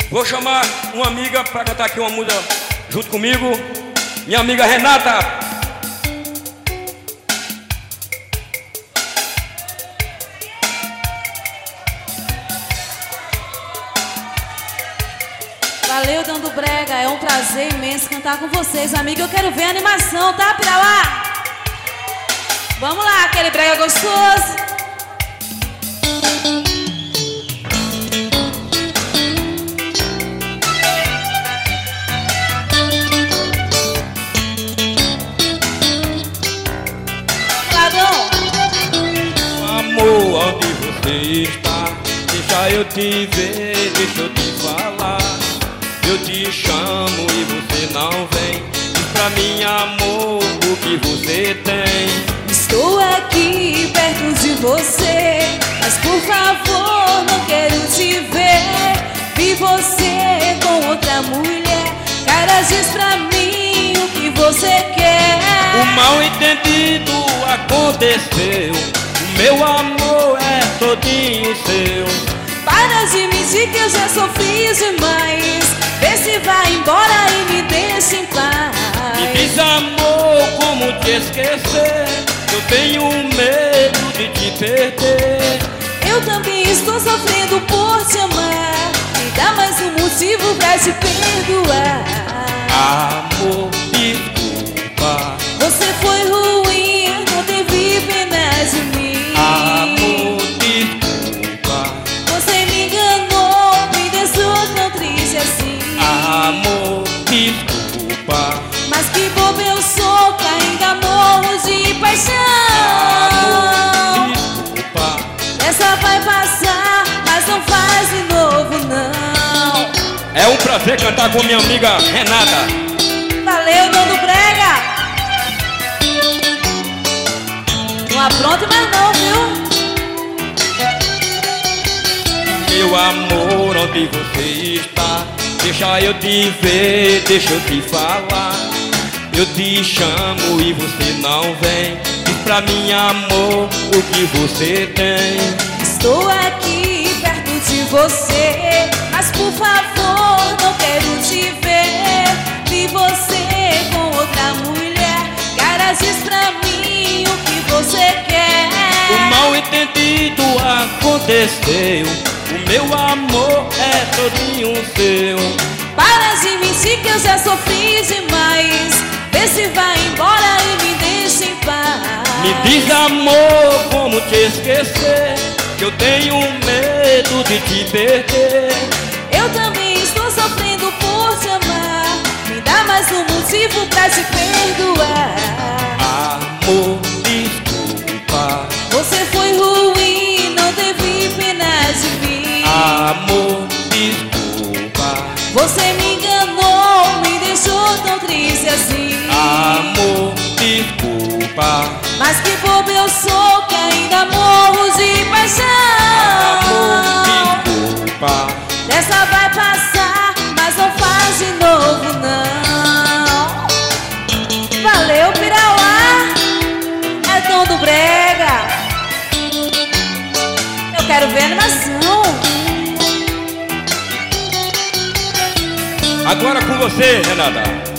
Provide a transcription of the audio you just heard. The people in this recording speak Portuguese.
Vou chamar uma amiga para cantar aqui uma música junto comigo. Minha amiga Renata. Valeu, Dando Brega, é um prazer imenso cantar com vocês, amiga. Eu quero ver a animação, tá, Pirauá? Vamos lá, aquele brega gostoso. Ladrão. Amor, onde você está? Deixa eu te ver, deixa eu te falar. Eu te chamo e você não vem. Diz pra mim, amor, o que você tem. Estou aqui perto de você, mas por favor não quero te ver. Vi você com outra mulher, cara, diz pra mim o que você quer. O mal entendido aconteceu, o meu amor é todinho seu. Para de mentir que eu já sofri demais. Vê se vai embora e me deixa em paz. Me diz, amor, como te esquecer. Eu tenho medo de te perder. Eu também estou sofrendo por te amar. Me dá mais um motivo pra te perdoar. Amor, desculpa. Você foi ruim, não teve pena de mim. Amor, desculpa. Você me enganou, me deixou tão triste assim. Amor, desculpa. Mas que bobo eu sou, que ainda morro de paixão. Amor, desculpa. Essa vai passar, mas não faz de novo não. É um prazer cantar com minha amiga Renata. Valeu, Dando Brega. Não apronte mais não, viu? Meu amor, onde você está? Deixa eu te ver, deixa eu te falar. Eu te chamo e você não vem. Diz pra mim, amor, o que você tem. Estou aqui perto de você, mas por favor não quero te ver. Vi você com outra mulher, cara, diz pra mim o que você quer. O mal entendido aconteceu, o meu amor é todinho seu. Para de mentir que eu já sofri demais. Vê se vai embora e me deixa em paz. Me diz, amor, como te esquecer. Que eu tenho medo de te perder. Eu também estou sofrendo por te amar. Me dá mais um motivo pra te perdoar. Amor, desculpa. Você foi ruim, não teve pena de mim. Amor, desculpa. Você me enganou, me deixou tão triste assim. Amor, desculpa. Mas que bobo eu sou, que ainda morro de paixão. Amor, desculpa. Dessa vai passar, mas não faz de novo não. Valeu, Pirauá. É Dando Brega. Eu quero ver a animação. Agora com você, Renata.